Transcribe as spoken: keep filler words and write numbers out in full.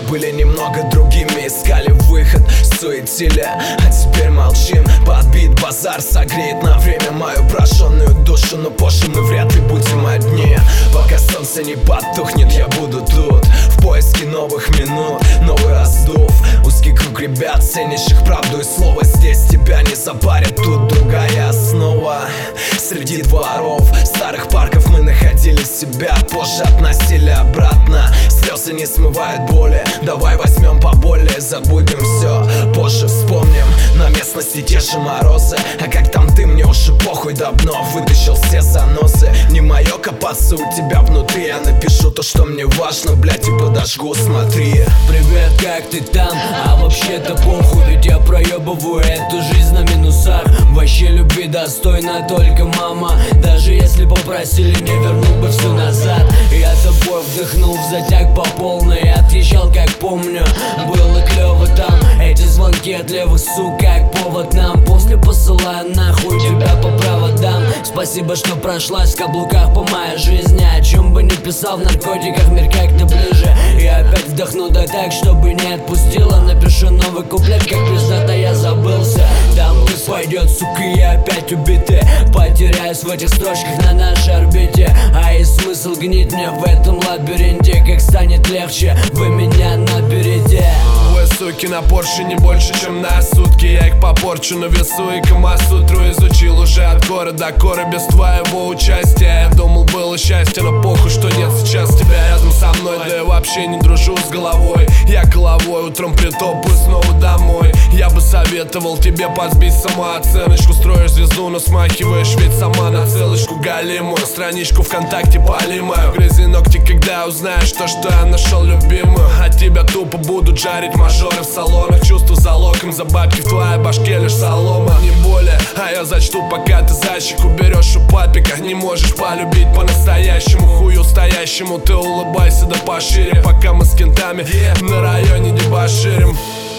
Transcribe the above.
были немного другими, искали выход, суетили, а теперь молчим. Подбит базар согреет на время мою прожженную душу, но позже мы вряд ли будем одни. Пока солнце не потухнет, я буду тут в поиске новых минут, новый раздув. Узкий круг ребят, ценящих правду и слово. Здесь тебя не запарят, тут другая основа. Среди дворов старых парков мы находили себя, позже относили обратно. Слезы не смывают боли, давай возьмем поболее, забудем все, позже вспомним. На местности те же морозы, а как там ты, мне уже похуй, давно вытащил все заносы. Не мое копаться у тебя внутри, я напишу то, что мне важно, блять, и подожгу, смотри. Привет, как ты там? А вообще-то похуй, ведь я проебываю эту жизнь на минусах. Вообще любви достойна только мама. Даже если попросили, не вернул бы все назад. Я тобой вдохнул в затяг по полной, отъезжал, как помню, было клево там. Эти звонки от левых сук, как повод нам. После посылаю нахуй тебя по проводам. Спасибо, что прошлась в каблуках по моей жизни. О чем бы ни писал, в наркотиках мир как-то ближе. И опять вдохну, да так, чтобы не отпустила. Напишу новый куплет, как пиздата я забылся. Там пусть пойдет, сука, я опять убитый. Потеряюсь в этих строчках на нашей орбите. А и смысл гнить мне в этом лабиринте. Как станет легче, вы меня наберете. Вы, суки, на Порше не больше, чем на сутки. Я их попорчу на весу и Камасутру изучил уже от горы до коры без твоего участия. Я думал, было счастье, но похуй, что нет сейчас тебя рядом со мной. Да я вообще не дружу с головой. Я головой утром притопаю снова домой. Я бы советовал тебе подсбить самооценочку. Строишь звезду, но смахиваешь ведь сама на целочку галимую. Страничку ВКонтакте полимаю. Грызи ногти, когда узнаешь то, что я нашел любимую. От тебя тупо будут жарить мажоры в салонах. Чувства залогом за бабки в твоей башке лишь солома. Не более, а я зачту, пока ты за щеку берешь у папика. Не можешь полюбить по-настоящему, хую стоящему. Ты улыбайся да пошире, пока мы с кентами на районе дебоширим.